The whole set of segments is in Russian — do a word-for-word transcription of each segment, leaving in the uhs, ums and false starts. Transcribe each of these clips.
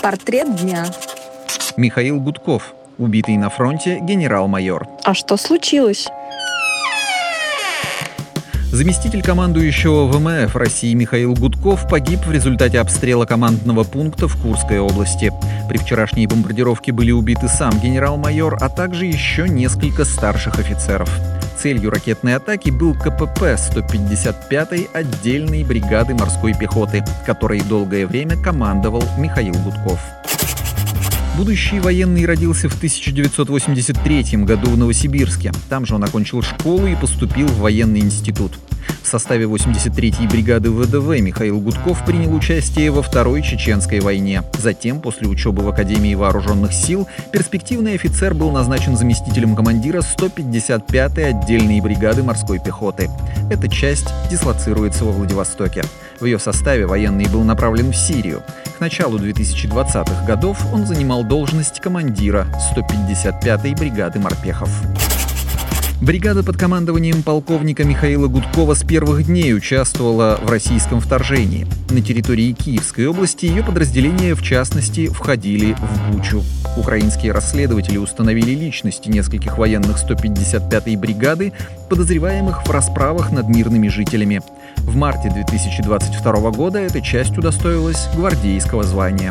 Портрет дня. Михаил Гудков, убитый на фронте генерал-майор. А что случилось? Заместитель командующего ВМФ России Михаил Гудков погиб в результате обстрела командного пункта в Курской области. При вчерашней бомбардировке были убиты сам генерал-майор, а также еще несколько старших офицеров. Целью ракетной атаки был КПП сто пятьдесят пятой отдельной бригады морской пехоты, которой долгое время командовал Михаил Гудков. Будущий военный родился в тысяча девятьсот восемьдесят третьем году в Новосибирске. Там же он окончил школу и поступил в военный институт. В составе восемьдесят третьей бригады ВДВ Михаил Гудков принял участие во Второй Чеченской войне. Затем, после учебы в Академии вооруженных сил, перспективный офицер был назначен заместителем командира сто пятьдесят пятой отдельной бригады морской пехоты. Эта часть дислоцируется во Владивостоке. В ее составе военный был направлен в Сирию. К началу две тысячи двадцатых годов он занимал должность командира сто пятьдесят пятой бригады морпехов. Бригада под командованием полковника Михаила Гудкова с первых дней участвовала в российском вторжении. На территории Киевской области ее подразделения, в частности, входили в Бучу. Украинские расследователи установили личности нескольких военных сто пятьдесят пятой бригады, подозреваемых в расправах над мирными жителями. В марте две тысячи двадцать второго года эта часть удостоилась гвардейского звания.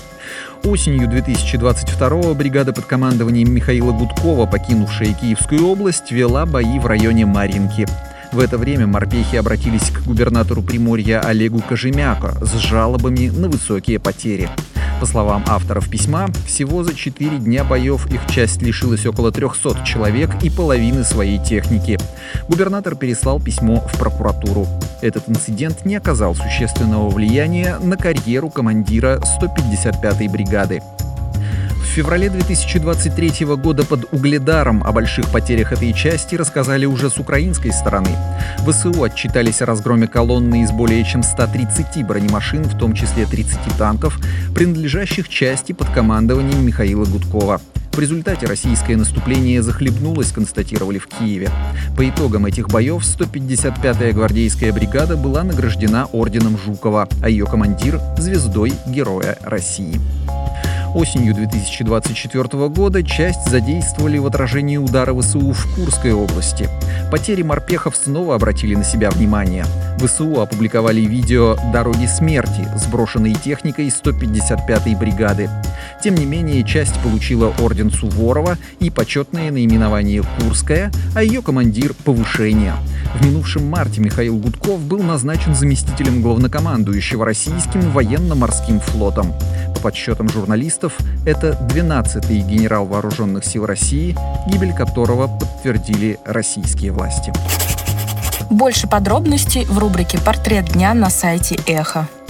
Осенью две тысячи двадцать второго бригада под командованием Михаила Гудкова, покинувшая Киевскую область, вела бои в районе Марьинки. В это время морпехи обратились к губернатору Приморья Олегу Кожемяко с жалобами на высокие потери. По словам авторов письма, всего за четыре дня боев их часть лишилась около трехсот человек и половины своей техники. Губернатор переслал письмо в прокуратуру. Этот инцидент не оказал существенного влияния на карьеру командира сто пятьдесят пятой бригады. В феврале две тысячи двадцать третьего года под Угледаром о больших потерях этой части рассказали уже с украинской стороны. ВСУ отчитались о разгроме колонны из более чем ста тридцати бронемашин, в том числе тридцати танков, принадлежащих части под командованием Михаила Гудкова. В результате российское наступление захлебнулось, констатировали в Киеве. По итогам этих боев сто пятьдесят пятая гвардейская бригада была награждена орденом Жукова, а ее командир — звездой Героя России. Осенью две тысячи двадцать четвертого года часть задействовали в отражении удара ВСУ в Курской области. Потери морпехов снова обратили на себя внимание. ВСУ опубликовали видео «Дороги смерти», сброшенной техникой сто пятьдесят пятой бригады. Тем не менее, часть получила орден Суворова и почетное наименование «Курская», а ее командир — повышение. В минувшем марте Михаил Гудков был назначен заместителем главнокомандующего российским военно-морским флотом. По подсчетам журналистов, это двенадцатый генерал вооруженных сил России, гибель которого подтвердили российские власти. Больше подробностей в рубрике «Портрет дня» на сайте Эхо.